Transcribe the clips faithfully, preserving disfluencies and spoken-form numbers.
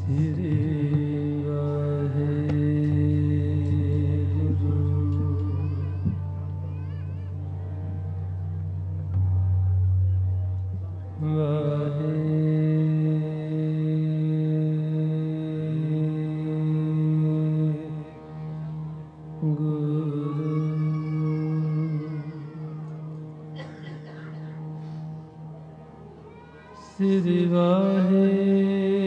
ਸ੍ਰੀ ਵਾਹਿਗੁਰੂ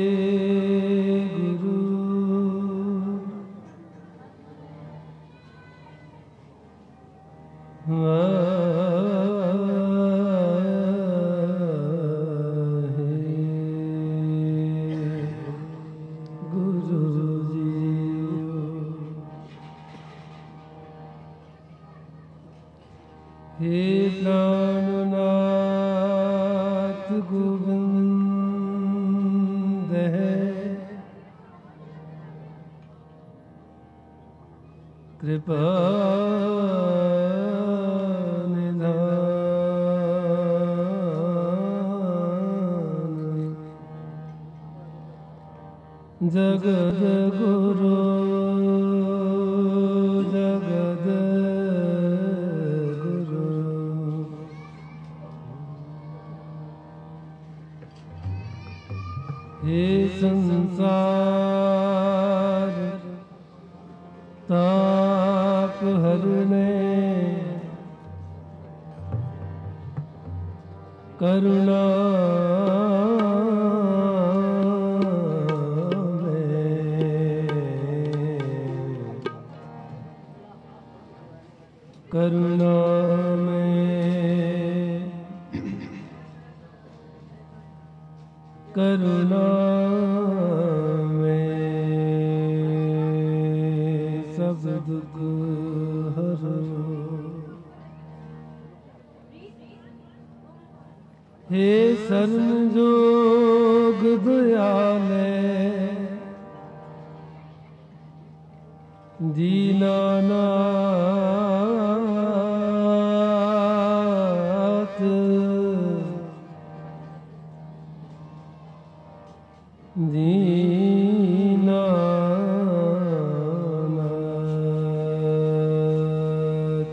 ਵਾਹਿਗੁਰੂ ਜੀਓ। ਹੇ ਪ੍ਰਾਣਨਾਥ ਗੋਬਿੰਦ ਹੈ, ਕਿਰਪਾ ਨਿਧਾਨ। ਜਗਤ ਗੁਰੂ ਜਗਤ ਗੁਰੂ, ਹੇ ਸੰਸਾਰ ਤਾਪ ਹਰਨੇ, ਕਰੁਣਾ ਕਰੁਣਾ ਮੈਂ, ਕਰੁਣਾ ਮੈਂ ਸਭ ਦੁਖ ਹਰੋ। ਹੇ ਸਰਨਜੋਗ ਦਇਆਲੇ, ਦੀਨਾਨਾਥ, ਦੀਨਾਨਾਥ,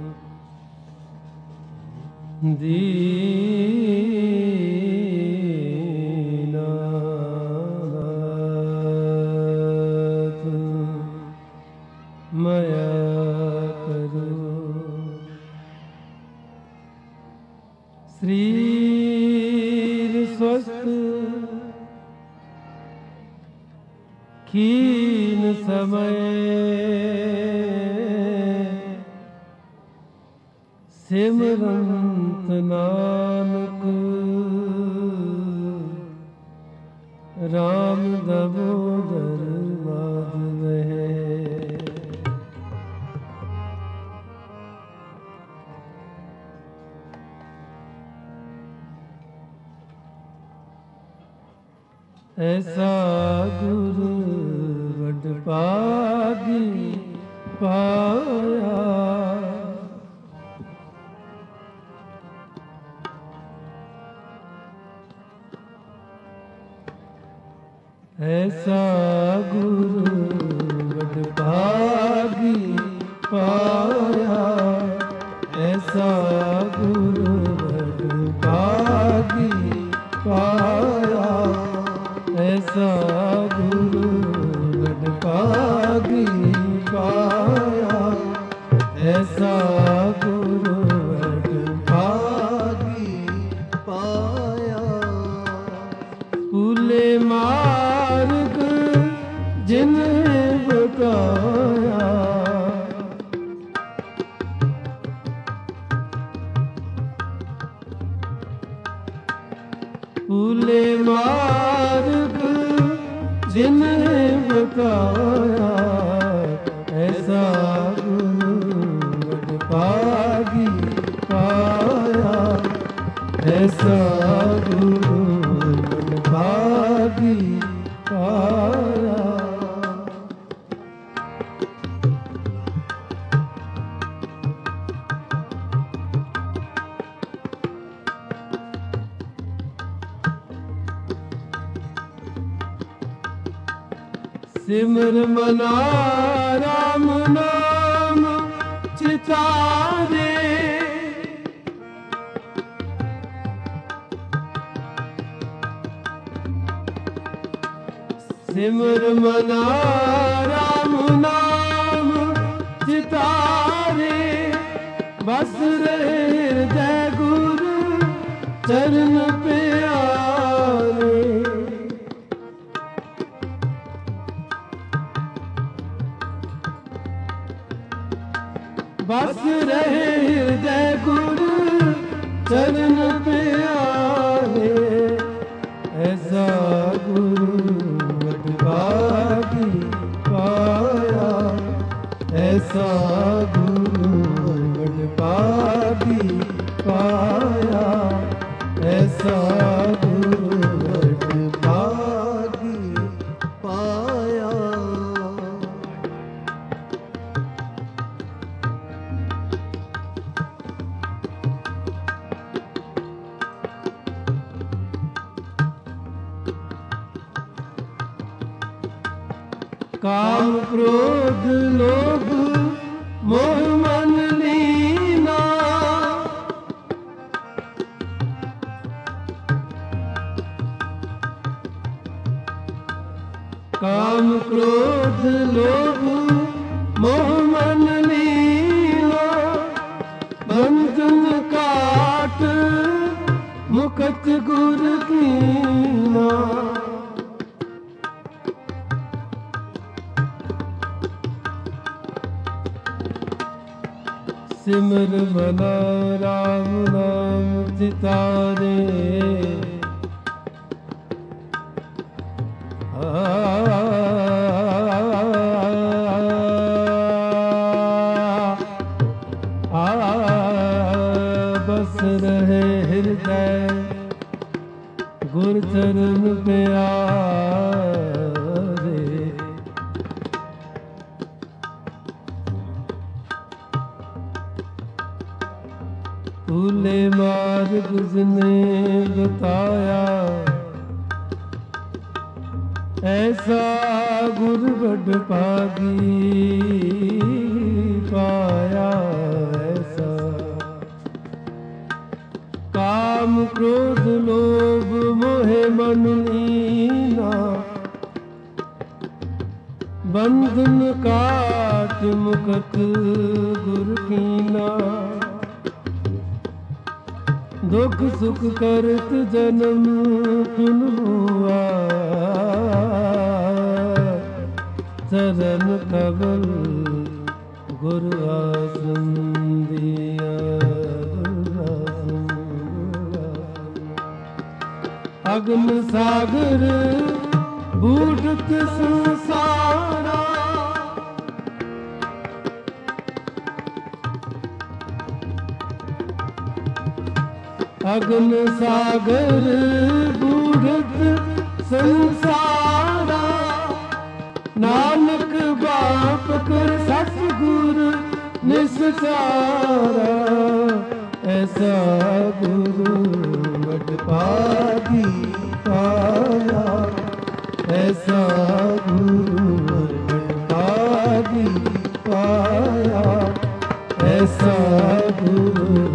ਦੀਨਾਨਾਥ, ਮਇਆ ਕਰੋ। ਸਰੀਰ ਸਵਸਤ ਖੀਨ ਸਮੈ, ਸਿਮਰੰਤ ਨਾਨਕ ਰਾਮ ਦਮੋਦਰ ਮਾਧਵੈ। ਐਸਾ ਗੁਰੂ ਵਡ ਭਾਗੀ ਪਾਇਆ, ਐਸਾ ਗੁਰੂ ਵਡ ਭਾਗੀ ਪਾਇਆ, ਐਸਾ ਗੁਰੂ ਵਡ ਭਾਗੀ ਪਾਇਆ, ਐਸਾ ਗੁਰੂ ਵਡ ਭਾਗੀ ਪਾਇਆ, ਐਸਾ ਗੁਰੂ ਵਡ ਭਾਗੀ ਪਾਇਆ। ਭੁੱਲੇ ਮਾਰਗ ਜਿਨ ਬਕਾਇਆ, ਭੁੱਲੇ ਮਾਰਗ ਜਿਨ ਬਕਾਇਆ, ਐਸਾ ਗੁਰੂ ਵਡ ਭਾਗੀ ਪਾਇਆ, ਐਸਾ ਗੁਰੂ ਵਡ ਭਾਗੀ ਪਾਇਆ। ਸਿਮਰ ਮਨਾ ਰਾਮ ਨਾਮ ਚਿਤਾਰੇ ਸਿਮਰ ਮਨਾ ਰਾਮ ਨਾਮ ਚਿਤਾਰੇ ਬਸ ਰਹੇ ਹਿਰਦੈ ਗੁਰੂ ਚਰਨ ਪਿਆਰੇ ਬਸ ਰਹੇ ਹਿਰਦੈ ਗੁਰੂ ਚਰਨ ਪਿਆਰੇ ਐਸਾ ਗੁਰੂ ਵਡਭਾਗੀ ਪਾਇਆ ਐਸਾ ਗੁਰੂ ਵਡਭਾਗੀ ਪਾਇਆ ਐਸਾ ਗੁਰੂ ਵਡਭਾਗੀ ਪਾਇਆ ਕਾਮ ਕ੍ਰੋਧ ਲੋਭ ਮੋਹ ਮਨ ਲੀਨਾ ਕਾਮ ਕ੍ਰੋਧ ਲੋਭ ਮੋਹ ਮਨ ਲੀਨਾ ਬੰਧਨ ਕਾਟ ਮੁਕਤ ਗੁਰ ਕੀਨਾ ਸਿਮਰ ਮਨਾ ਰਾਮ ਨਾਮ ਚਿਤਾਰੇ ਬਸ ਰਹੇ ਹਿਰਦੈ ਗੁਰ ਚਰਨ ਪਿਆਰੇ ਭੂਲੇ ਮਾਰਗ ਜਿਨੇ ਬਤਾਇਆ ਐਸਾ ਗੁਰ ਵਡ ਭਾਗੀ ਪਾਇਆ ਐਸਾ ਕਾਮ ਕ੍ਰੋਧ ਲੋਭ ਮੋਹ ਮਨ ਲੀਨਾ ਬੰਧਨ ਕਾਟ ਮੁਕਤ ਗੁਰ ਕੀਨਾ ਦੁਖ ਸੁਖ ਕਰਤ ਜਨਮ ਕੁਨ ਹੁਆ ਚਰਨ ਕਬਲ ਗੁਰ ਆਸਨ ਦਿਆ ਅਗਨ ਸਾਗਰ ਬੂਢਤ ਸੰਸਾਰਾ ਅਗਨ ਸਾਗਰ ਬੂਢਤ ਸੰਸਾਰਾ ਨਾਨਕ ਬਾਪ ਕਰ ਸਤਿਗੁਰ ਨਿਸਚਾਰਾ ਐਸਾ ਗੁਰੂ ਵਡਭਾਗੀ ਪਾਇਆ ਐਸਾ ਗੁਰੂ ਵਡਭਾਗੀ ਪਾਇਆ ਐਸਾ ਗੁਰੂ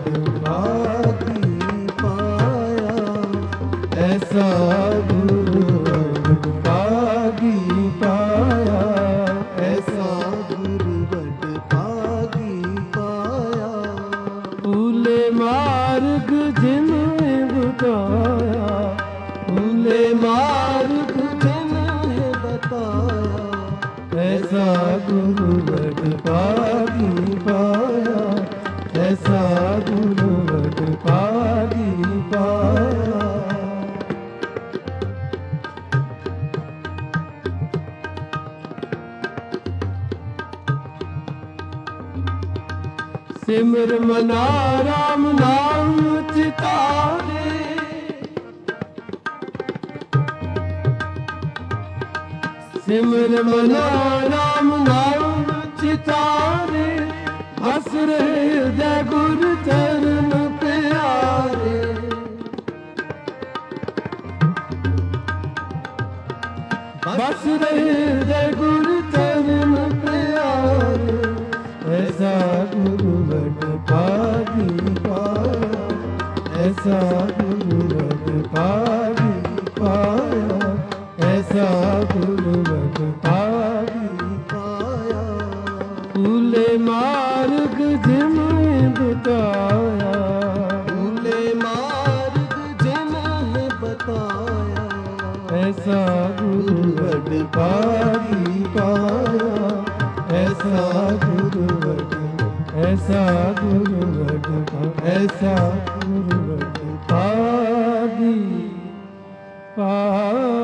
ਐਸਾ ਗੁਰੂ ਵਡਭਾਗੀ ਪਾਇਆ ਐਸਾ ਗੁਰੂ ਵਡਭਾਗੀ ਪਾਇਆ ਭੂਲੇ ਮਾਰਗ ਜਿਨੇ ਬਤਾਇਆ ਭੂਲੇ ਮਾਰਗ ਜਿਨੇ ਬਤਾਇਆ ਐਸਾ ਗੁਰੂ ਵਡਭਾਗੀ ਪਾਇਆ ਐਸਾ ਗੁਰੂ ਵਡਭਾਗੀ ਪਾਇਆ ਸਿਮਰ ਮਨਾ ਰਾਮ ਨਾਮ ਚਿਤਾਰੇ ਸਿਮਰ ਮਨਾ ਰਾਮ ਨਾਮ ਚਿਤਾਰੇ ਹਸ ਰਹੇ ਹਿਰਦੈ ਗੁਰ ਚਰਨ ਪਿਆਰੇ बस रहे हृदय गुरु चरण प्यारे, ऐसा गुरु वड पागी पाया, ऐसा गुरु वड पागी पाया, ऐसा गुरु वड पागी पाया। फूले मार्ग जिन्हें बताया, फूले मार्ग जिन्हें बताया, ऐसा गुरु वड पागी पाया, ऐसा गुरु वड, ऐसा गुरु वड, ऐसा गुरु वड पागी पाया।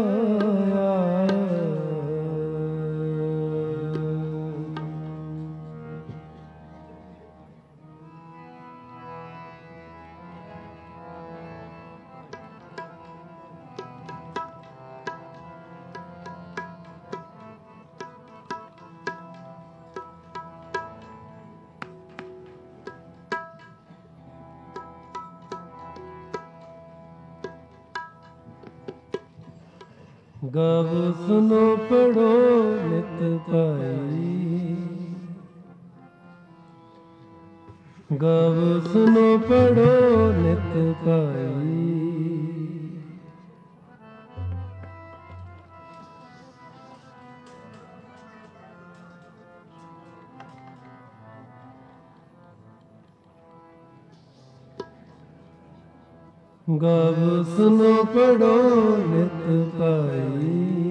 गव सुनो पढ़ो नित पाई, गव सुनो पढ़ो नित पाई, गव सुनो पढ़ो नित पाई,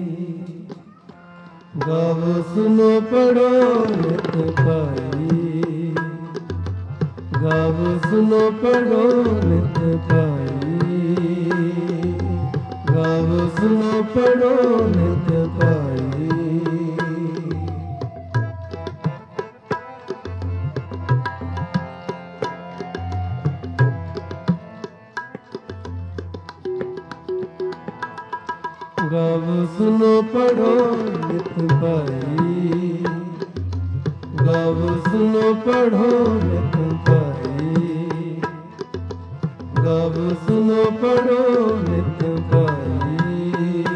गव सुनो पढ़ो नित पाई, गव सुनो पढ़ो नित पाई, गव सुनो पढ़ो नित पाई। गव सुनो पढ़ो नित पाई, गव सुनो पढ़ो नित पाई, गव सुनो पढ़ो नित पाई,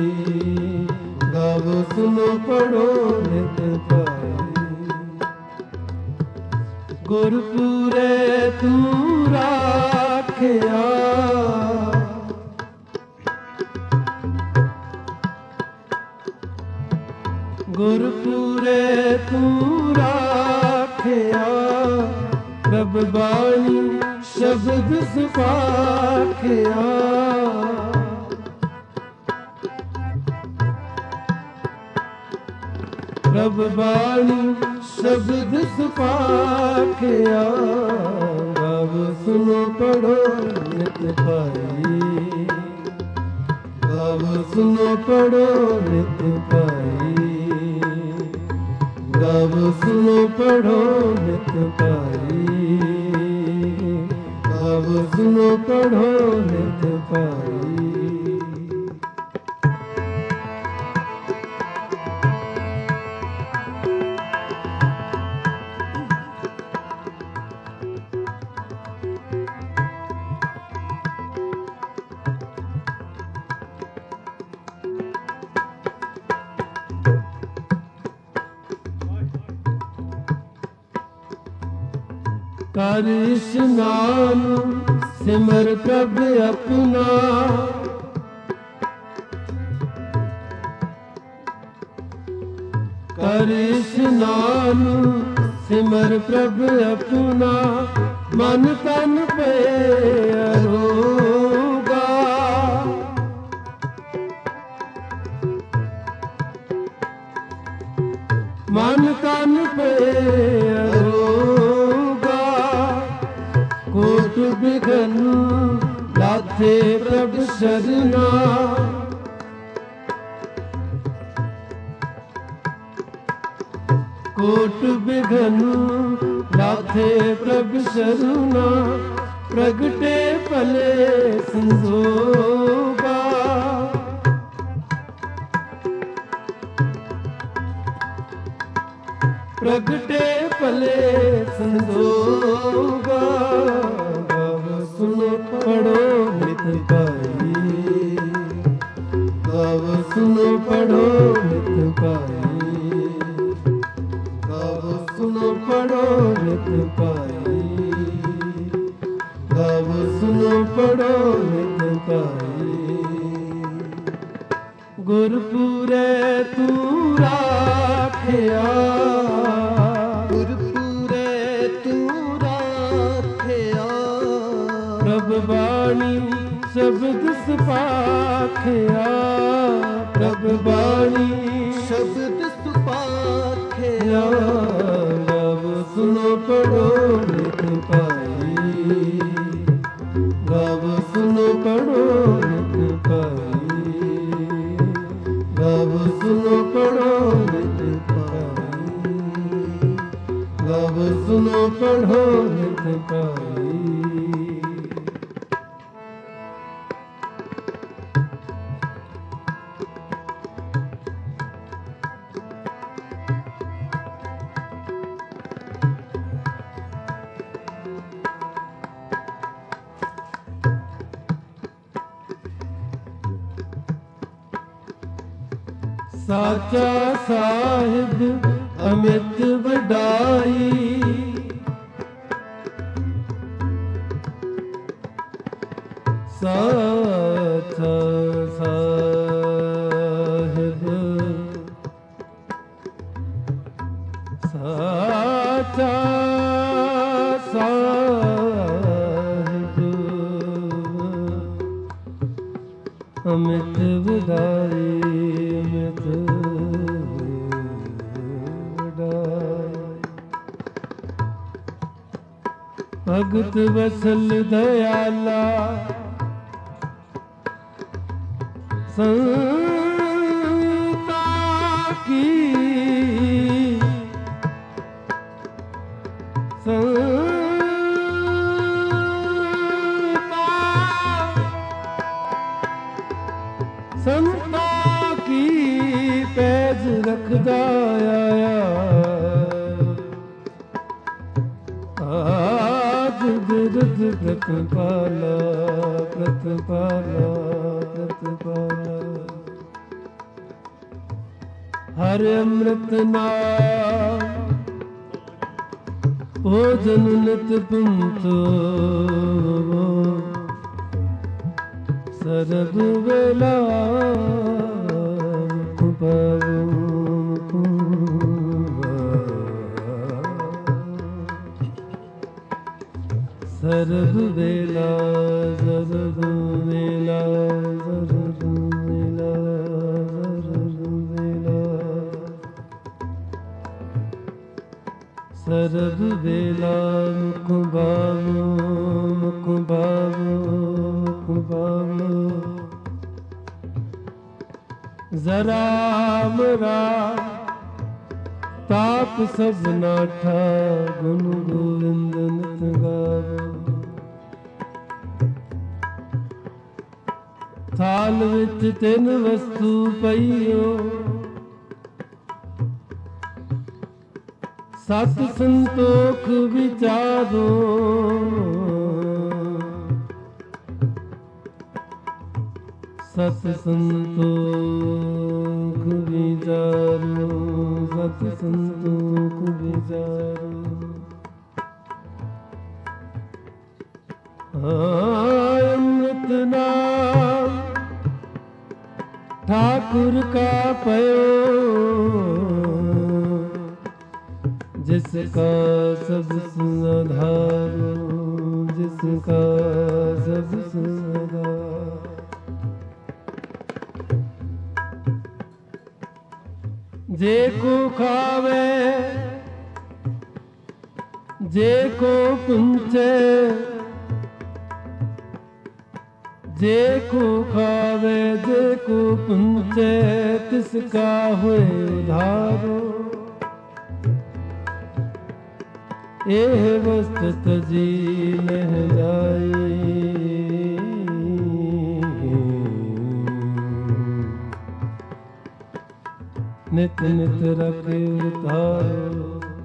गव सुनो पढ़ो नित पाई। गुरपुरे तू राखिया, गुरपुरे तू राखिया, प्रभ बाणी शब्द सुपाखिया, प्रभ बाणी शब्द सुपाखिया। गव सुनो पढ़ो नित पाई, गव सुनो पढ़ो नित पाई, गव सुनो पढ़ो नित पाई, गव सुनो पढ़ो नित पाई। कर स्नान सिमर प्रभ अपना, कर स्नान सिमर प्रभ अपना, मन तन पे अरोगा, मन तन पे अरोगा। कोट बिघन लाथे प्रभ शरणा, कोट बिघन लाथे प्रभ शरणा, प्रगटे भले संजोगा। प्रगटे भले संजोगा। गव सुनो पढ़ो नित पाई, ਗਾਵੋ ਸੁਨੋ ਪੜੋ ਨਿਤ ਪਾਈ, ਗਾਵੋ ਸੁਨੋ ਪੜੋ ਨਿਤ ਪਾਈ, ਗਾਵੋ ਸੁਨੋ ਪੜੋ ਨਿਤ ਪਾਈ। ਗੁਰਪੂਰੇ ਤੂੰ ਰਾਖਿਆ, ਗੁਰਪੂਰੇ ਤੂੰ ਰਾਖਿਆ, ਪ੍ਰਭ ਬਾਣੀ ਸ਼ਬਦ ਸੁਪਾਖਿਆ, ਪ੍ਰਭ ਬਾਣੀ ਸ਼ਬਦ ਸੁਪਾਖਿਆ। ਗਾਵੋ ਸੁਨੋ ਪੜੋ ਨਿਤ ਪਾਈ, ਗਾਵੋ ਸੁਨੋ ਪੜੋ ਨਿਤ ਪਾਈ, ਗਾਵੋ ਸੁਨੋ ਪੜੋ ਨਿਤ ਪਾਈ, ਗਾਵੋ ਸੁਨੋ ਪੜੋ ਨਿਤ ਪਾਈ। ਸਾਚਾ ਸਾਹਿਬ ਅਮਿਤ ਵਡਾਈ, ਸਾਚਾ ਸਾਹਿਬ, ਸਾਚਾ ਸਾਹਿਬ ਅਮਿਤ ਵਡਾਈ, ਅਮਿਤ ਭਗਤ ਵਸਲ ਦਇਆਲਾ, ਸੰਤਾ ਕੀ ਸੰਤਾ, ਸੰਤਾ ਕੀ ਪੈਜ ਰੱਖਦਾ ਆਇਆ, ਬਿਰਧ ਪ੍ਰਤਪਾਲਾ, ਪ੍ਰਤਪਾਲਾ, ਪ੍ਰਤਪਾਲਾ। ਹਰ ਅੰਮ੍ਰਿਤ ਨਾਮ ਭੋਜਨ ਨਿਤ ਪੰਥੋ, ਸਰਬ ਵੇਲਾ ਕੁਪਾਵੋ ਸਰਬ ਵੇਲਾ, ਸਰਬ ਵੇਲਾ, ਸਰਬ ਵੇਲਾ, ਸਰਬ ਵੇਲਾ, ਸਰਬ ਵੇਲਾ। ਮੁਖ ਬਾਵੋ, ਮੁਖ ਬਾਵੋ, ਮੁਖ ਬਾਵੋ, ਜ਼ਰਾ ਮਰਾ ਤਾਪ ਸਭ ਨਾਠਾ, ਗੁਣ ਗੋਵਿੰਦ ਨਿਤ ਗਾਵੋ। ਥਾਲ ਵਿੱਚ ਤਿੰਨ ਵਸਤੂ ਪਈਓ, ਸਤ ਸੰਤੋਖ ਵਿਚਾਰੋ, ਸਤ ਸੰਤੋਖ ਵਿਚਾਰੋ, ਸਤ ਸੰਤੋਖ ਵਿਚਾਰੋ। ਅੰਮ੍ਰਿਤ ਨਾਮ ठाकुर का पयो, जिसका सब आधारो, जिसका सब आधार। जे को खावे जे को पुंचे, जे को खावे जे को पुंचे, तिसका हुए उधारो। एह वस्त तजी लह जाई, नित नित रखे उतारो।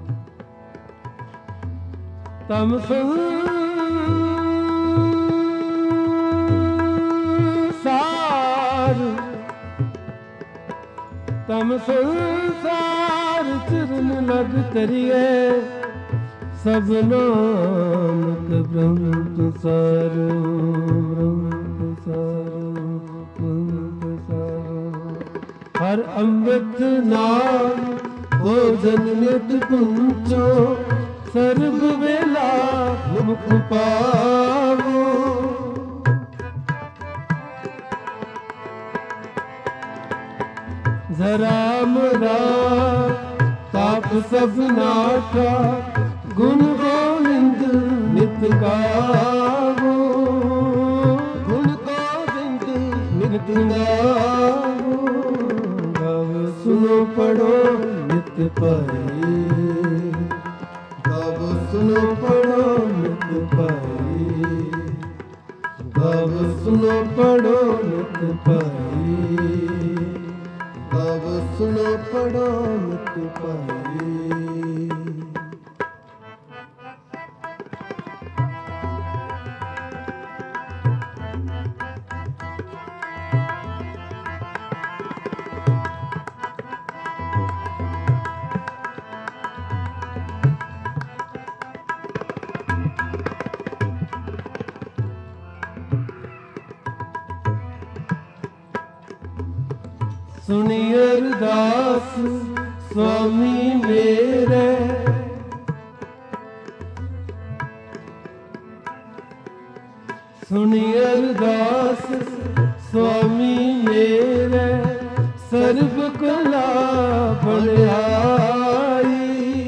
तम संसार ਸਮ ਸੰਸਾਰ ਚਰਨ ਲਗ ਕਰੀਏ ਸਭ ਨਾਨਕ ਬ੍ਰਹਮ ਪ੍ਰਸਾਰੋ ਬ੍ਰਹਮ ਪ੍ਰਸਾਰੋ ਬ੍ਰਹਮ ਪ੍ਰਸਾਰੋ। ਹਰ ਅੰਮ੍ਰਿਤ ਨਾਮ ਭੋਜਨ ਨਿਤ ਪੁੰਚੋ ਸਰਬ ਵੇਲਾ ਮੁਖ ਪਾਵੋ। ਜ਼ਰਾ ਮਰਾ ਤਾਪ ਸਭ ਨਾਠਾ ਗੁਣ ਗੋਵਿੰਦ ਨਿਤ ਗਾਵੋ। ਗੁਣ ਗੋਵਿੰਦ ਨਿਤ ਗਾਵੋ। ਗਾਵ ਸੁਨੋ ਪੜੋ ਨਿਤ ਭਾਈ। ਗਾਵ ਸੁਨੋ ਪੜੋ ਨਿਤ ਭਾਈ। ਗਾਵ ਸੁਨੋ ਪੜੋ ਨਿਤ ਭਾਈ। ਗਾਵ ਸੁਨੋ ਪੜੋ ਨਿਤ ਭਾਈ। ਸੁਣੀ ਅਰਦਾਸ ਸੁਆਮੀ ਮੇਰੇ। ਸੁਣੀ ਅਰਦਾਸ ਸੁਆਮੀ ਮੇਰੇ। ਸਰਬ ਕਲਾ ਬੜਾਈ।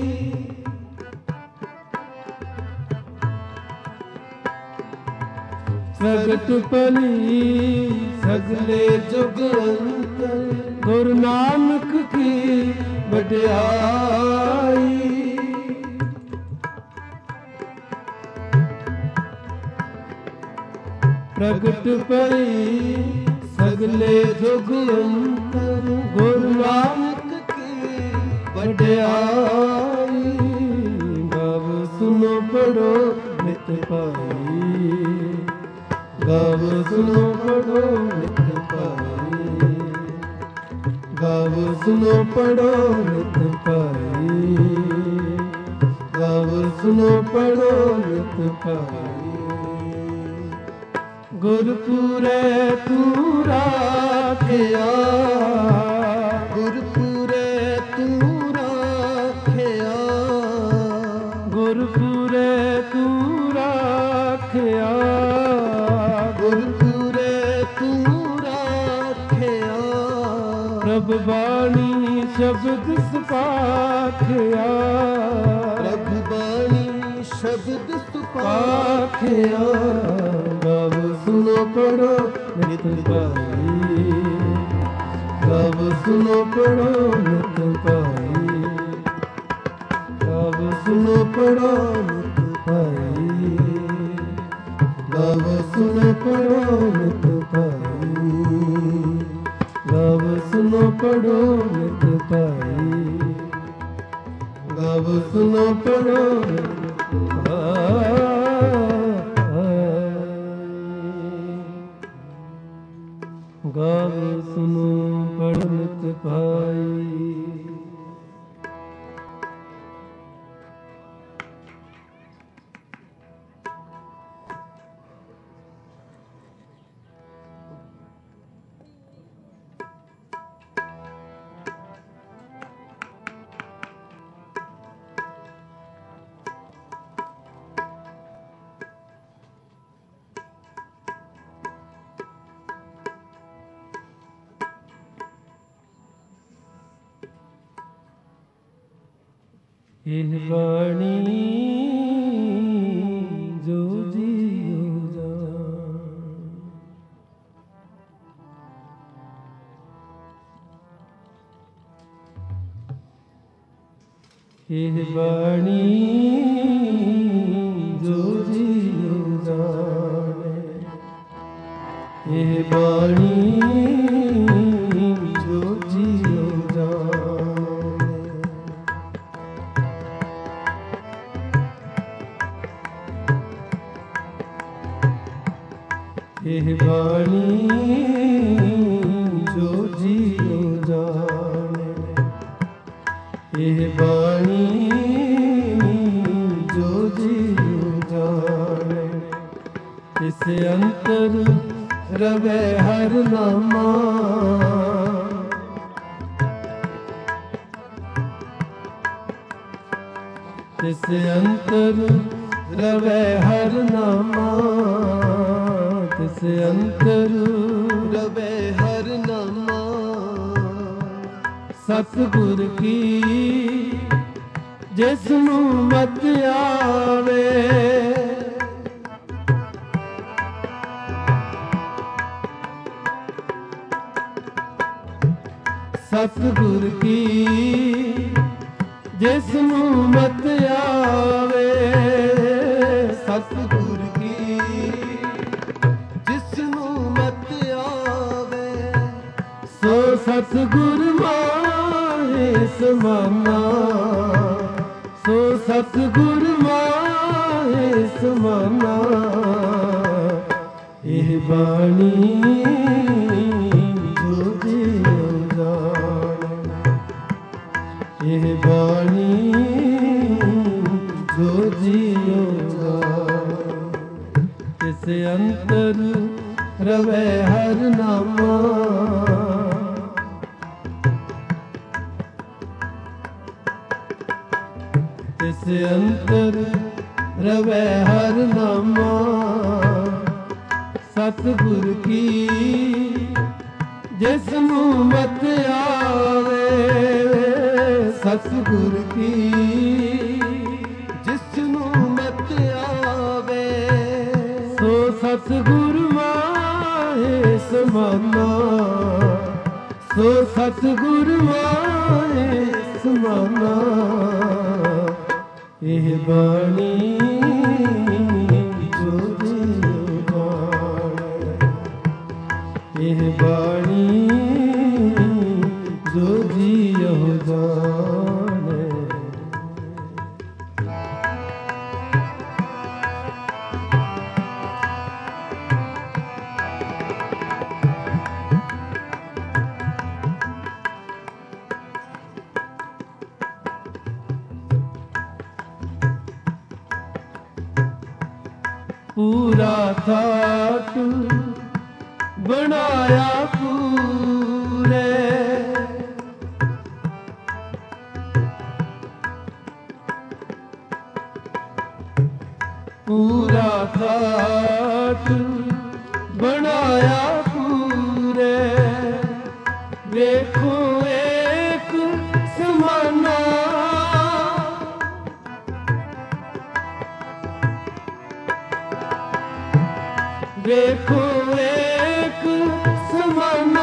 ਪ੍ਰਗਟ ਭਲੀ ਸਗਲੇ ਜੁਗ ਅੰਤਰ ਗੁਰੂ ਨਾਨਕ ਕੀ ਵਡਿਆਈ। ਪ੍ਰਗਟ ਭਈ ਸਗਲੇ ਜੁਗ ਅੰਤਰ ਗੁਰੂ ਨਾਨਕ ਕੀ ਵਡਿਆਈ। ਗਾਵ ਸੁਨੋ ਪੜੋ ਨਿਤ ਭਾਈ। ਗਾਵ ਸੁਨੋ ਪੜੋ ਨਿਤ ਭਾਈ। ਗਾਵ ਸੁਨੋ ਪੜੋ ਨਿਤ ਭਾਈ। ਗਾਵ ਸੁਨੋ ਪੜੋ ਨਿਤ ਭਾਈ। ਗੁਰਪੁਰੇ ਤੂੰ ਰਾਖਿਆ। ਗੁਰਪੁਰੇ ਤੂੰ ਰਾਖਿਆ। ਗੁਰਪੁਰੇ ਤੂੰ ਰਾਖਿਆ। ਗੁਰਪੁਰੇ ਤੂੰ ਰਾਖਿਆ। ਪ੍ਰਭ ਬਾਣੀ ਸ਼ਬਦ ਸੁਪਾਖਿਆ। ਪ੍ਰਭ ਬਾਣੀ ਸ਼ਬਦ ਸੁਪਾਖਿਆ। ਗਾਵ ਸੁਨੋ ਪੜੋ ਨਿਤ ਭਾਈ। ਗਾਵ ਸੁਨੋ ਪੜੋ ਨਿਤ ਭਾਈ। ਗਾਵ ਸੁਨੋ ਪੜੋ ਨਿਤ ਭਾਈ। ਗਾਵ ਸੁਨੋ ਪੜੋ ਨਿਤ ਭਾਈ। ਗਾਵ ਸੁਨੋ ਪੜੋ ਨਿਤ ਭਾਈ। ਗਾਵ ਸੁਨੋ ਪੜੋ ਨਿਤ ਭਾਈ। ਗਾਵ ਸੁਨੋ ਪੜੋ ਨਿਤ ਭਾਈ। ਇਹ ਬਾਣੀ ਜੋ ਜੀਉ ਜਾਣ। ਇਹ ਬਾਣੀ ਜੋ ਜੀਉ ਜਾਣੇ। ਇਹ ਬਾਣੀ ਜੋ ਜੀਉ ਜਾਣੇ। ਇਹ ਬਾਣੀ ਜੋ ਜੀਉ ਜਾਣੇ। ਰਵੈ ਹਰ ਨਾਮਾ। ਤਿਸ ਅੰਤਰ ਰਵੈ ਹਰ ਨਾਮਾ। ਤਿਸ ਅੰਤਰ ਰਵੈ ਹਰ ਨਾਮਾ। ਸਤਿਗੁਰ ਕੀ ਜਿਸ ਨੂੰ ਮਤ ਆਵੇ। ਸਤਿਗੁਰ ਕੀ ਜਿਸ ਨੂੰ ਮਤ ਆਵੇ। ਸਤਿਗੁਰ ਕੀ ਜਿਸ ਨੂੰ ਮਤ ਆਵੇ। ਸੋ ਸਤਿਗੁਰ ਮਾਹੇ ਸਮਾਨਾ। ਸੋ ਸਤਿਗੁਰ ਮਾਹੇ ਸਮਾਨਾ। ਇਹ ਬਾਣੀ ਜੋ ਜੀਉ ਜਾਣੇ। ਇਹ ਬਾਣੀ ਜੋ ਜੀਉ ਜਾਣੇ। ਤਿਸ ਅੰਤਰ ਰਵੈ ਹਰ ਨਾਮਾ। ਤਿਸ ਅੰਤਰ ਰਵੈ ਹਰ ਨਾਮਾ। ਸਤਿਗੁਰ ਕੀ ਜਿਸ ਨੂੰ ਮਤ ਆਵੇ। ਸਤਿਗੁਰ ਕੀ ਜਿਸ ਨੂੰ ਮਤ ਆਵੇ। ਸੋ ਸਤਿਗੁਰ ਮਾਹੇ ਸਮਾਨਾ। ਸੋ ਸਤਿਗੁਰ ਮਾਹੇ ਸਮਾਨਾ। ਇਹ ਬਾਣੀ ਜੋ ਜੀਉ ਜਾਣੇ। ਇਹ ਬਾਣੀ ਜੋ ਜੀਉ ਜਾਣੇ। ਪੂਰਾ ਥਾਟ ਬਣਾਇਆ ਪੂਰੇ। ਪੂਰਾ ਥਾਟ ਬਣਾਇਆ ਪੂਰੇ। ਵੇਖੋ ਏਕ ਸਮਾਨਾ। ਵੇਖੋ ਏਕ ਸਮਾਨਾ।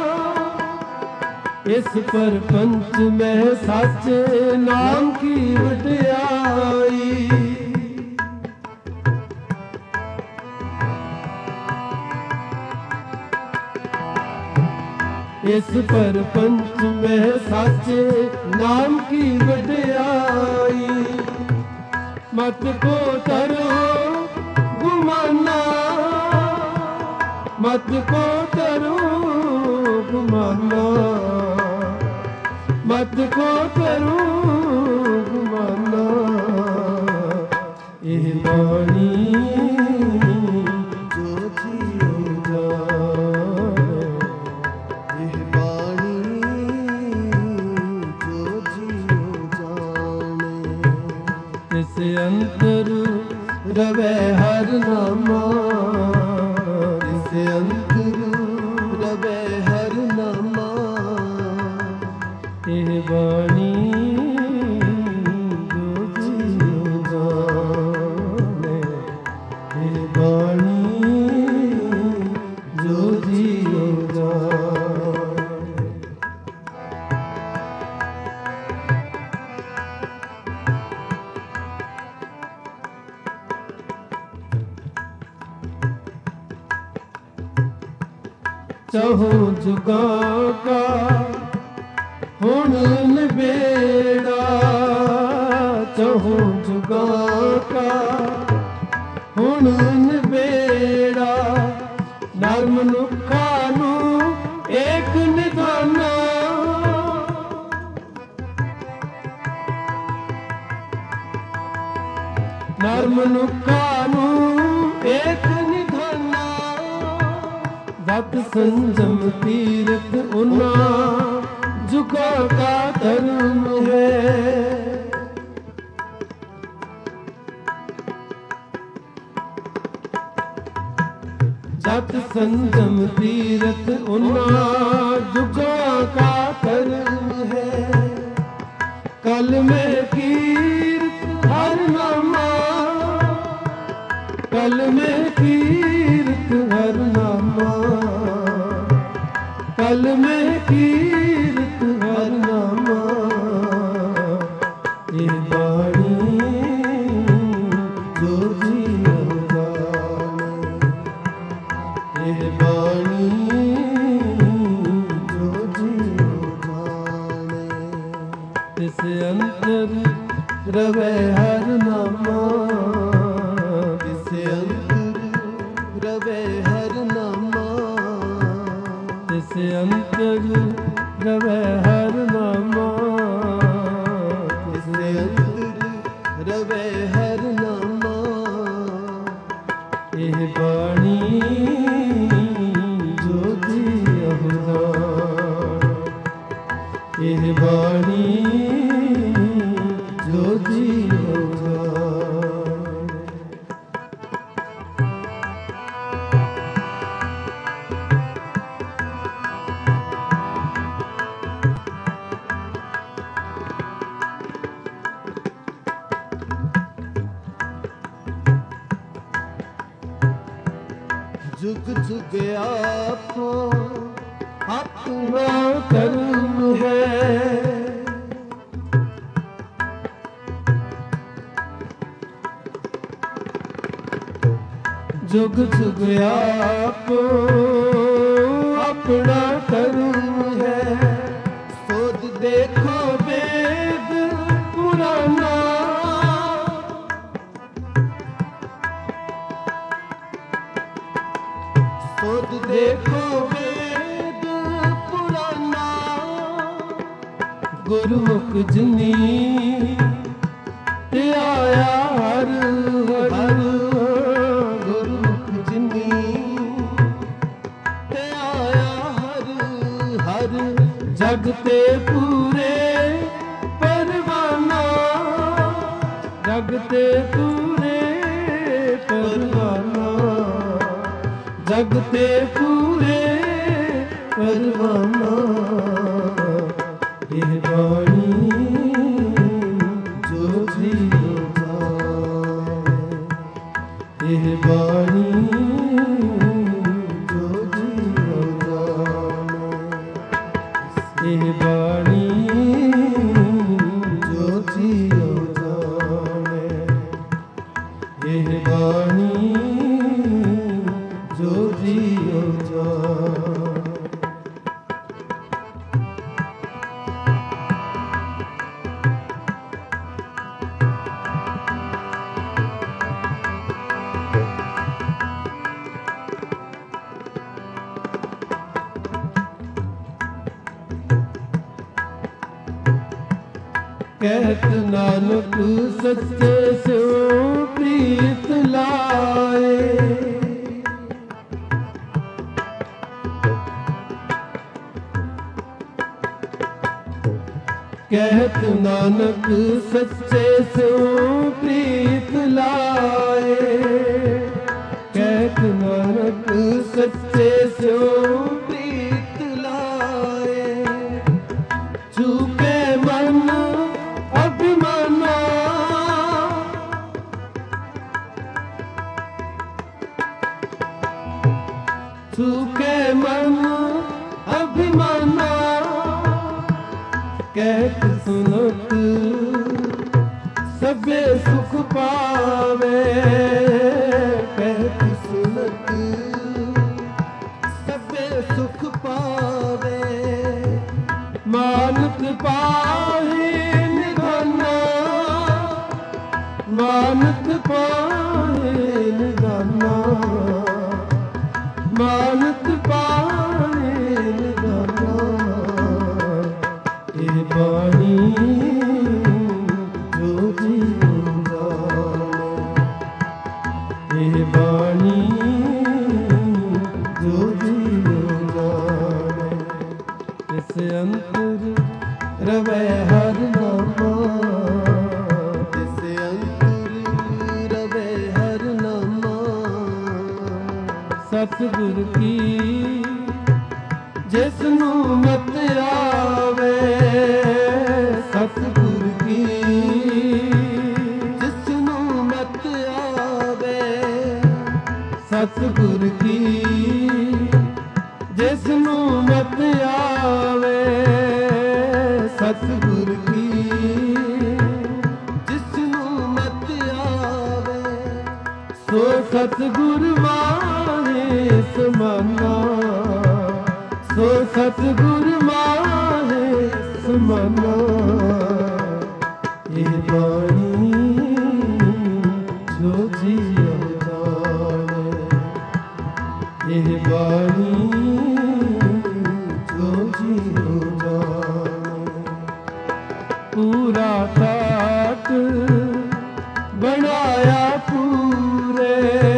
ਇਸ ਪਰਪੰਚ ਮੈਂ ਸੱਚ ਨਾਮ ਕੀ ਵਡਿਆਈ। ਇਸ ਪਰਪੰਚ ਮੈਂ ਸੱਚ ਨਾਮ ਕੀ ਵਡਿਆਈ। ਮਤ ਕੋ ਤਰੋ ਗੁਮਾਨਾ। ਮਤ ਕੋ ਤਰੋ ਗੁਮਾਨਾ। ਮਤ ਕੋ ਤਰੋ ਗੁਮਾਨਾ। ਇਹ ਬਾਣੀ ਜੋ ਜੀਉ ਜਾਣੇ। ਇਹ ਬਾਣੀ ਜੋ ਜੀਉ ਜਾਣੇ। ਤਿਸ ਅੰਤਰ ਰਵੈ ਹਰ ਨਾਮਾ। ਤਿਸ ਅੰਤਰ ਰਵੈ ਹਰ ਨਾਮਾ। ਇਹ ਬਾਣੀ ਜੋ ਜੀਉ ਜਾਣੇ। ਇਹ ਬਾਣੀ ਜੋ ਜੀਉ ਜਾਣੇ। ਚਹੁ ਜੁਗਾਂ ਕਾ ਹੁਣ ਨਿਬੇੜਾ। ਚਹੁ ਜੁਗਾਂ ਕਾ ਹੁਣ ਨਿਬੇੜਾ। ਨਰ ਮਨੁੱਖਾਂ ਨੂੰ ਏਕ ਨਿਧਾਨਾ। ਨਰ ਮਨੁੱਖਾਂ ਨੂੰ ਏਕ ਨਿਧਾਨਾ। सत संजम तीरथ उना जुगा का धर्म है। सत संजम तीरथ उना जुगा का धर्म है। कल में कीर्त हर नामा, कल में कीर्त हर नामा, कल में कीर्त हर नामा। ये बाणी जो जीवन गाने, ये बाणी जो जीवन गाने। तिस अंतर रवे हर नामा, तिस अंतर रवे हर नामा, तिस अंतर रवे हर नामा, तिस अंतर रवे हर नामा। यह बाणी जो जीवन गाने, यह बाणी जो जीवन गाने। जुग जुग आपो अपना कर्म है। जुग जुग आपो अपना कर्म है। सोच देखो वेद पुराना, सोच देखो वेद पुराना। गुरुमुख जिनी ते आया हर हर, गुरुमुख जिनी ते आया हर हर। जगते पूरे परवाना, जगते पूरे परवाना, जगते पूरे परवाना। यह बाणी जो जीवन गाने, यह बाणी जो जीवन गाने, यह बाणी जो जीवन गाने, यह बाणी जो जीवन गाने। कहत नानक सच्चे सो प्रीत लाए। कहत नानक सच्चे सो प्रीत लाए। कहत नानक सच्चे सो प्रीत लाए। चूके मन अभिमाना, चूके मन अभिमाना। कहत सुनत सबे सुख पावे। कहत सुनत सबे सुख पावे। मानत पाहे निधाना, मानत पाहे निधाना, मानत पाहे निधाना। ये बाणी जो जीवन गाने, ये बाणी जो जीवन ਅੰਤਰ ਰਵੈ ਹਰ ਨਾਮਾ, ਜਿਸ ਅੰਤਰ ਰਵੈ ਹਰ ਨਾਮਾ। ਸਤਿਗੁਰ ਕੀ ਜਿਸ ਨੂੰ ਮਤ ਆਵੇ, ਸਤਿਗੁਰ ਕੀ ਜਿਸ ਨੂੰ ਮਤ ਆਵੇ, ਸਤਿਗੁਰ ਕੀ ਜਿਸ ਨੂੰ ਮਤ ਆਵੇ, ਸਤਿਗੁਰ ਕੀ ਜਿਸ ਨੂੰ ਮਤ ਆਵੇ। ਸੋ ਸਤਿਗੁਰ ਮਾਹੇ ਸਮਾਨਾ, ਸੋ ਸਤਿਗੁਰ ਮਾਹੇ ਸਮਾਨਾ। ਇਹ ਬਾਣੀ ਜੋ ਜੀਉ ਜਾਣੇ, ਇਹ ਬਾਣੀ ਜੋ ਜੀਉ ਜਾਣੇ। ਪੂਰਾ ਕਾਟ ਬਣਾਇਆ ਪੂਰੇ,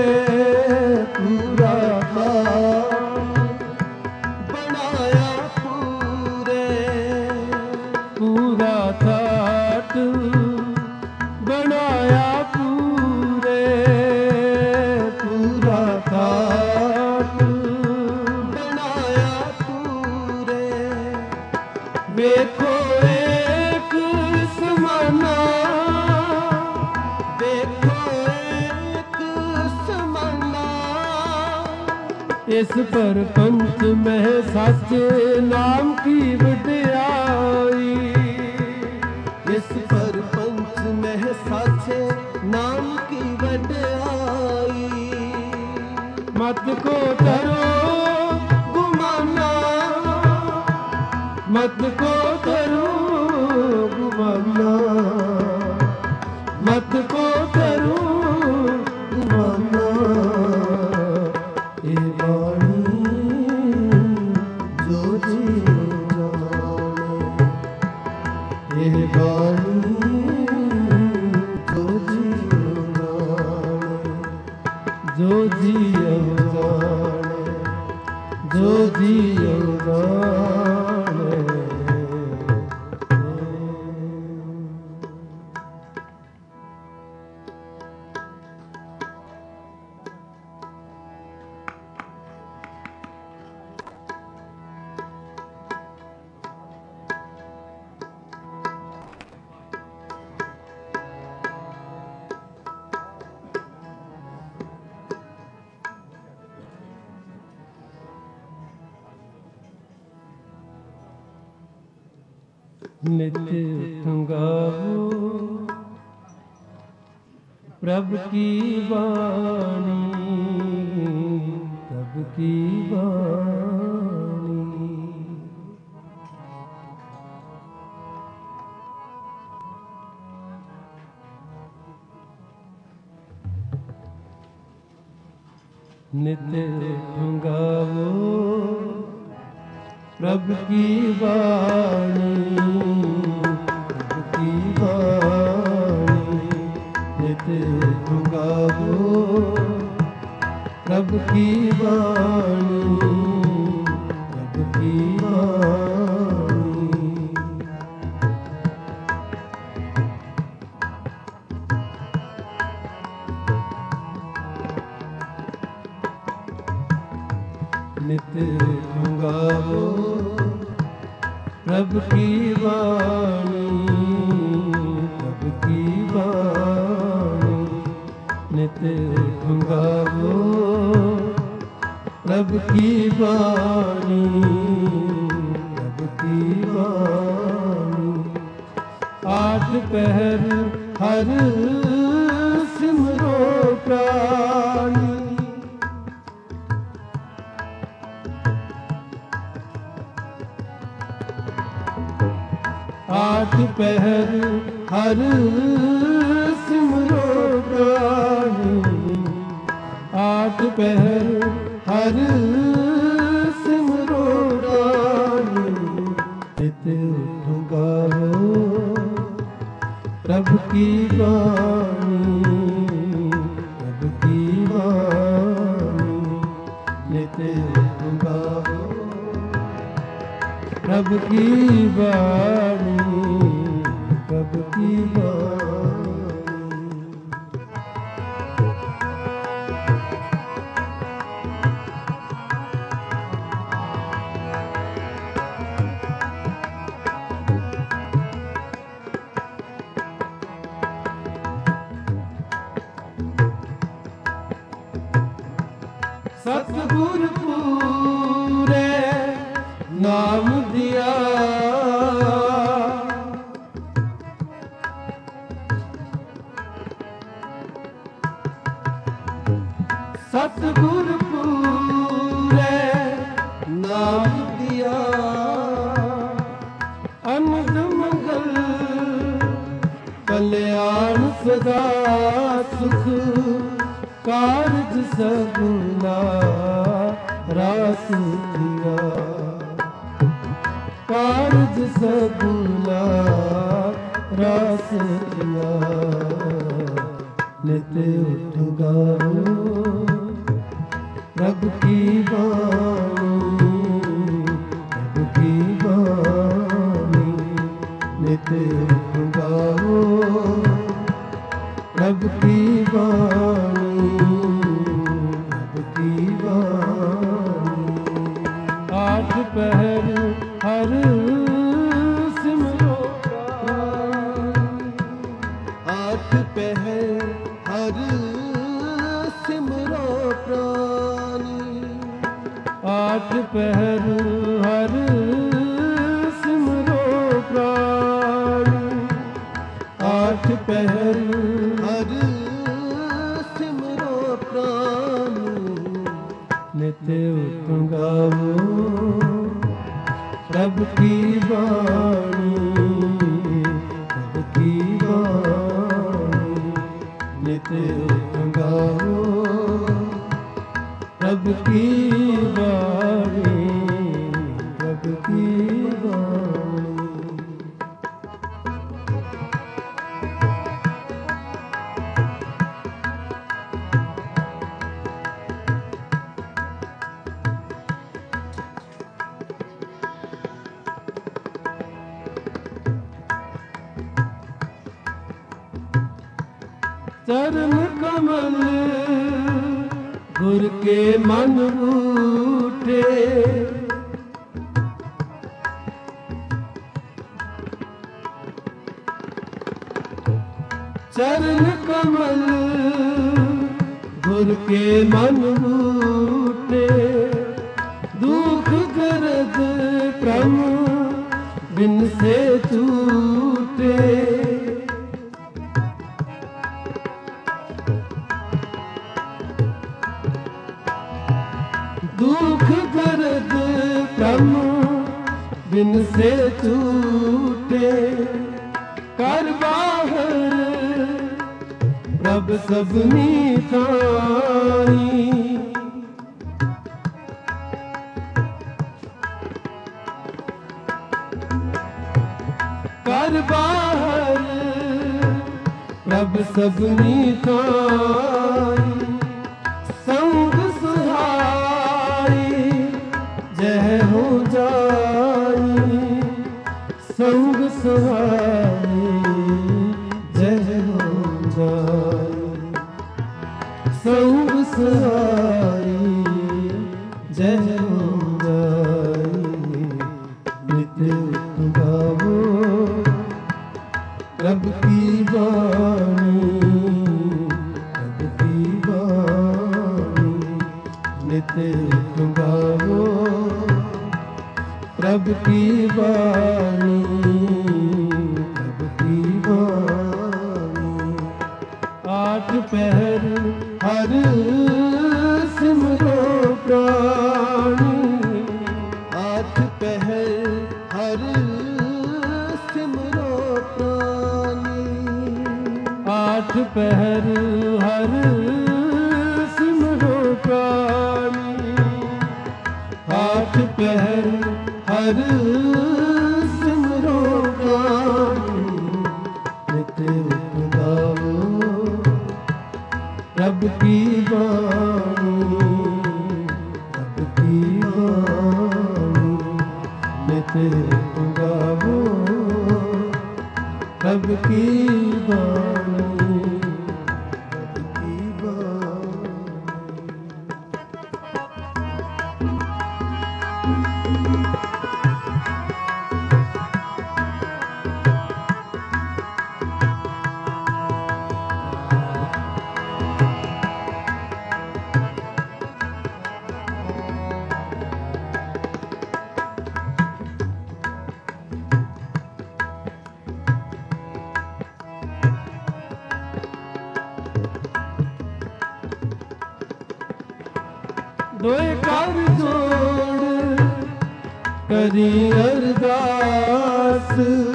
ਪੂਰਾ ਕਾਟ ਬਣਾਇਆ ਪੂਰੇ, ਪੂਰਾ ਕਾਟ ਬਣਾਇਆ ਪੂਰੇ, ਪੂਰਾ ਕਾਟ ਬਣਾਇਆ ਪੂਰੇ। ਵੇਖੋ ਏਕ ਸਮਾਨਾ, ਵੇਖੋ ਏਕ ਸਮਾਨਾ। ਇਸ ਪਰਪੰਚ ਮਹਿ ਸਾਚੇ ਨਾਮ ਕੀ ਵਡਿਆਈ, ਇਸ ਪਰਪੰਚ ਮਹਿ ਸਾਚੇ ਨਾਮ ਕੀ ਵਡਿਆਈ। ਮਤ ਕੋ ਧਰੋ ਗੁਮਾਨਾ, ਮਤ ਕੋ ਧਰੋ ਗੁਮਾਨਾ, ਮਤ ਕੋ ਧਰੋ ਗੁਮਾਨਾ। ਇਹ ਬਾਣੀ ਜੋ ਜੀਉ ਜਾਣੇ, ਇਹ ਬਾਣੀ ਜੋ ਜੀਉ ਜਾਣੇ, ਜੋ ਜੀਉ ਜਾਣੇ, ਜੋ ਜੀਉ ਜਾਣੇ। ਨਿਤ ਗਾਵੋ ਪ੍ਰਭ ਕੀ ਬਾਣੀ, ਪ੍ਰਭ ਕੀ ਬਾਣੀ। ਨਿਤ ਗਾਵੋ ਪ੍ਰਭ ਕੀ ਬਾਣੀ, ਪ੍ਰਭ ਕੀ ਬਾਣੀ। ਨਿਤ ਗਾਵੋ ਪ੍ਰਭ ਕੀ ਬਾਣੀ, ਪ੍ਰਭ ਕੀ ਬਾਣੀ। ਨਿਤ ਗਾਵੋ ਪ੍ਰਭ ਕੀ ਬਾਣੀ, ਪ੍ਰਭ ਕੀ ਬਾਣੀ। ਨਿਤ ਗਾਵੋ ਪ੍ਰਭ ਕੀ ਬਾਣੀ, ਪ੍ਰਭ ਕੀ ਬਾਣੀ। ਆਠ ਪਹਿਰ ਹਰ ਸਿਮਰੋ ਪ੍ਰਾਣੀ, ਆਠ ਪਹਿਰ ਹਰ ਸਿਮਰੋ ਪ੍ਰਾਣੀ, ਆਠ ਪਹਿਰ ਹਰ ਸਿਮਰੋ ਪ੍ਰਾਣੀ। ਨਿਤ ਗਾਵੋ ਪ੍ਰਭ ਕੀ ਬਾਣੀ, ਪ੍ਰਭ ਕੀ ਬਾਣੀ। ਨਿਤ ਗਾਵੋ प्रभु की वाणी, प्रभु की वाणी। सतगुरु पूरे नाम दिया, सतगुरु पूरे नाम दिया। अनंत मंगल कल्याण सदा सुख, कारज सगुना रास दिया, कारज सगुना रास दिया। नित्य उठ गाओ प्रभु की वाणी, प्रभु की वाणी। नित्य उठ गाओ प्रभु की वाणी, प्रभु की वाणी। आठ पहर हर सिमरो प्राण, आठ पहर हर सिमरो प्राणी। आठ पहर हर सिमरो प्राण, आठ पहर हर सिमरो प्राण। नित्य उठ गाओ प्रभु की वाणी, प्रभु की वाणी। नित्य उठ गाओ प्रभु की वाणी, प्रभु की वाणी। चरण कमल गुर के मन उठे, चरण कमल गुर के मन उठे। दुख दर्द भ्रम बिन से छूटे, दुख दर्द भ्रम बिन से छूटे। कर बाहर प्रभ सबनी ताई, कर बाहर प्रभ सबनी ताई। संग सुहाई जय हो जाई, संग सुहाई जय हो जाई, संग सुहाई जय हो जाई। नित्य उठ गाओ प्रभु की वाणी, प्रभु की वाणी। नित्य उठ गाओ प्रभु की वाणी, प्रभु की वाणी। आठ पहर हर सिमरो प्राणी, आठ पहर हर सिमरो प्राणी। आठ पहर हर सिमरो प्राणी, आठ पहर हर सिमरो प्राणी। नित्य उठ गाओ प्रभु की वाणी, प्रभु की वाणी। नित्य नित्य गावो प्रभ की बाणी प्रभ की बाणी। दोए कर जोड़ करी अरदास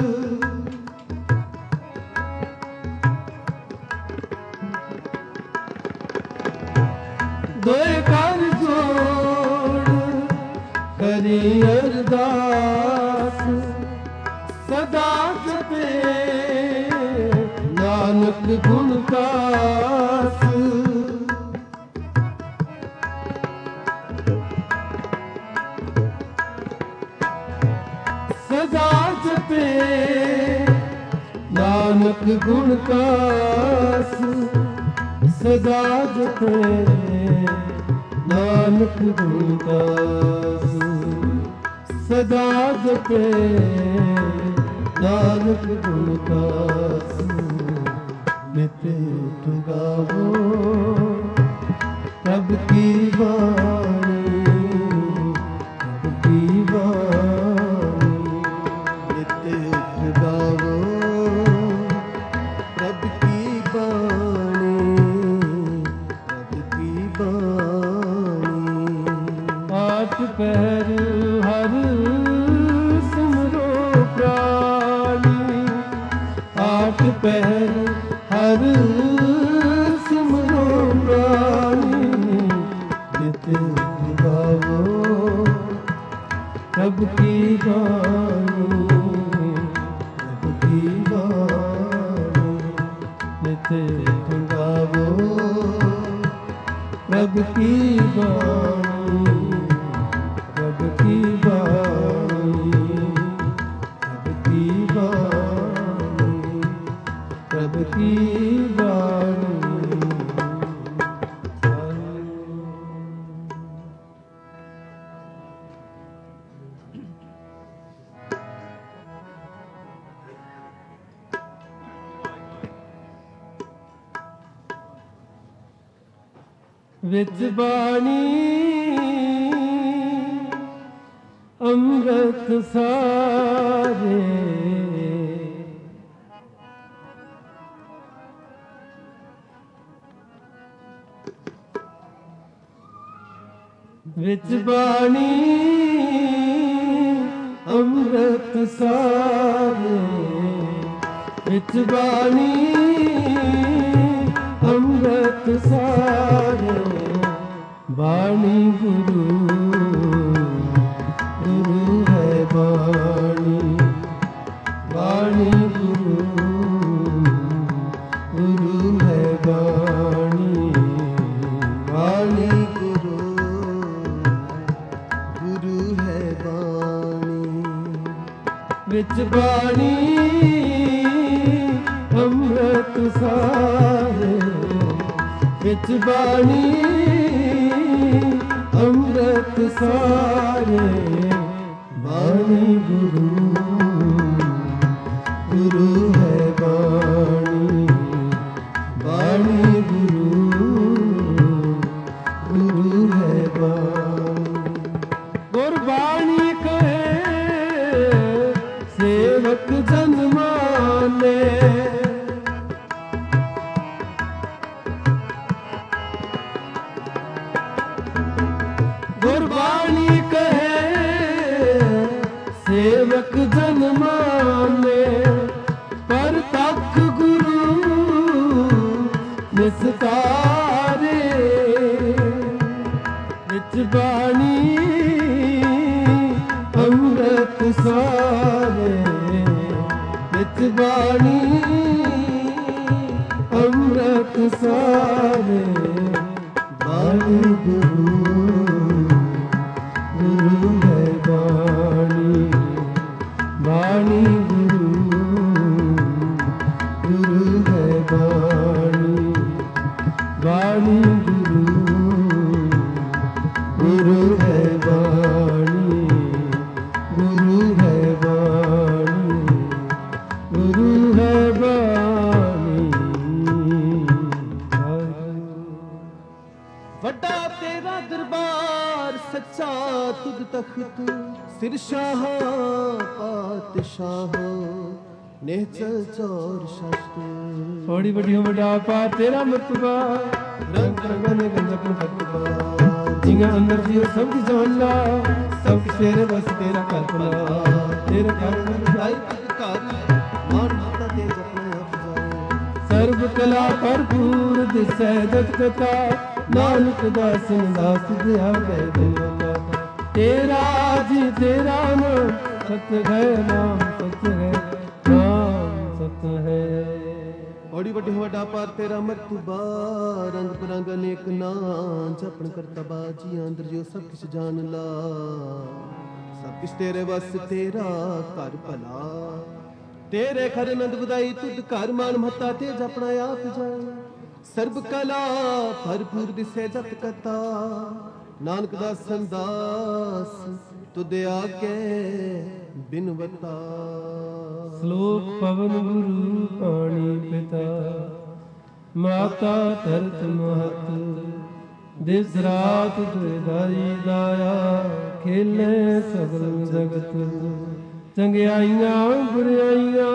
दोए कर जोड़ करी अरदास सदा जपे नानक गुण गास। सदा जपे नानक गुण गास सदा जपे नानक गुण गास सदा जपे नानक गुण गास। नित्य गावो प्रभ की बाणी प्रभ की बाणी। गावो प्रभ की बाणी प्रभ की बाणी। आठ पहर हर सिमरो प्राणी आठ पहर हर सिमरो प्राणी। नित्य गावो प्रभ की बाणी नित्य गावो प्रभ की बाणी प्रभ की बाणी प्रभ की बाणी प्रभ की बाणी। विच बाणी अमृत सारे विच बाणी अमृत सारे विच बाणी अमृत सारे। बाणी गुरु गुरु है बाणी बाणी गुरु गुरु है बाणी बाणी गुरु गुरु है बाणी। विच बाणी अमृत सारे विच बाणी अमृत सारे। बाणी गुरु गुरु है बाणी बाणी गुरु गुरु है बाणी। गुरबाणी कहे सेवक जन माने गुरबाणी कहे सेवक जन माने। पर तख गुरु निस्तारे विच बाणी अमृत सारे विच बाणी अमृत सारे। बाणी गुरु गुरु है बाणी ਸ਼ਾਹ ਪਾਤਸ਼ਾਹ ਨਿਹਚਲ ਚੌਰ ਸ਼ਾਸਤਰ। ਥੋੜੀ ਵੱਡੀ ਹੋ ਵੱਡਾ ਪਾ ਤੇਰਾ ਮਰਤਬਾ ਰੰਗ ਰੰਗਨ ਗੰਜਪਨ ਫਤਵਾ ਜਿੰਗਾ ਅੰਦਰ ਜੀਓ ਸਭ ਦੀ ਜਾਣਨਾ ਸਭ ਕੁਛ ਤੇਰੇ ਬਸ ਤੇਰਾ ਕਲਪਨਾ ਤੇਰਾ ਕਲਪਨਾ ਲਾਈ ਘਰ ਮਾਨ ਮਾਤਾ ਤੇ ਜਪਨੇ ਅਫਜ਼ਾਏ। ਸਰਬ ਕਲਾ ਭਰਪੂਰ ਦਿਸੈ ਜਤ ਕਥਾ ਨਾਨਕ ਦਾਸਨ ਦਾਸ ਦਿਆ ਗਏ ਦਿਨਾ ਤੇਰਾ ਜੀ ਤੇਰਾ ਨਾਮ ਸਤ ਹੈ ਨਾਮ ਸਤ ਹੈ ਨਾਮ ਸਤ ਹੈ। ਬੜੀ ਵੱਡੀ ਵੱਡਾ ਪਰ ਤੇਰਾ ਮਰਤਬਾ ਰੰਗ ਬਰੰਗ ਅਨੇਕ ਨਾਂ ਜਪਣ ਕਰਤਾ ਬਾਜੀ ਅੰਦਰ ਜੋ ਸਭ ਕੁਛ ਜਾਣ ਲਾ ਸਭ ਕੁਛ ਤੇਰੇ ਵਸ ਤੇਰਾ ਘਰ ਭਲਾ ਤੇਰੇ ਘਰ ਨੰਦ ਵਧਾਈ ਤੁਧ ਘਰ ਮਾਨ ਮਹੱਤਾ ਤੇ ਜਪਣਾ ਆਪ ਜਾਏ। ਸਰਬ ਕਲਾ ਭਰਪੂਰ ਦਿਸੇ ਜਤ ਕਤਾ ਨਾਨਕ ਦਾ ਸੰਦਾਸ ਤੁਧ ਆਗੇ ਬਿਨਵਤਾ। ਸ਼ਲੋਕ ਪਵਨ ਗੁਰੂ ਪਾਣੀ ਪਿਤਾ ਮਾਤਾ ਧਰਤ ਮਹਤ ਦਿਸ ਰਾਤ ਦੁਇਦਾਰੀ ਦਾਇਆ ਖੇਲੇ ਸਗਲ ਜਗਤ ਚੰਗਿਆਈਆਂ ਬੁਰਾਈਆਂ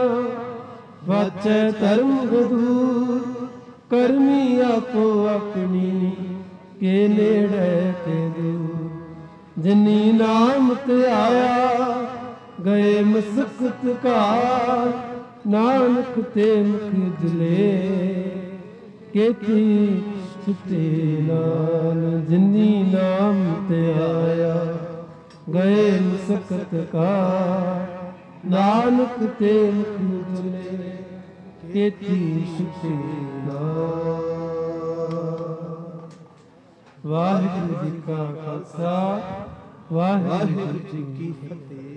ਵਾਚੈ ਧਰਮ ਗਦੂਰ ਕਰਮੀ ਆਪੋ ਆਪਣੀ ਕੇ ਨੇੜੇ ਤੇ ਦੂਰ ਜਿਨੀ ਨਾਮ ਤੇ ਆਇਆ ਗਏ ਮਸਕਤ ਘਾਰ ਨਾਨਕ ਤੇ ਮੁਖ ਜਲੇ ਕੇਤੀ ਸੁਤੇ ਨਾਲ ਜਿਨੀ ਨਾਮ ਤੇ ਆਇਆ ਗਏ ਮਸਕਤ ਘਾਰ ਨਾਨਕ ਤੇ ਮੁਖ ਜਲੇ ਕੇਤੀ ਸੁਤੇ ਨਾਲ। ਵਾਹਿਗੁਰੂ ਜੀ ਕਾ ਖਾਲਸਾ ਵਾਹਿਗੁਰੂ ਜੀ ਕੀ ਫਤਿਹ।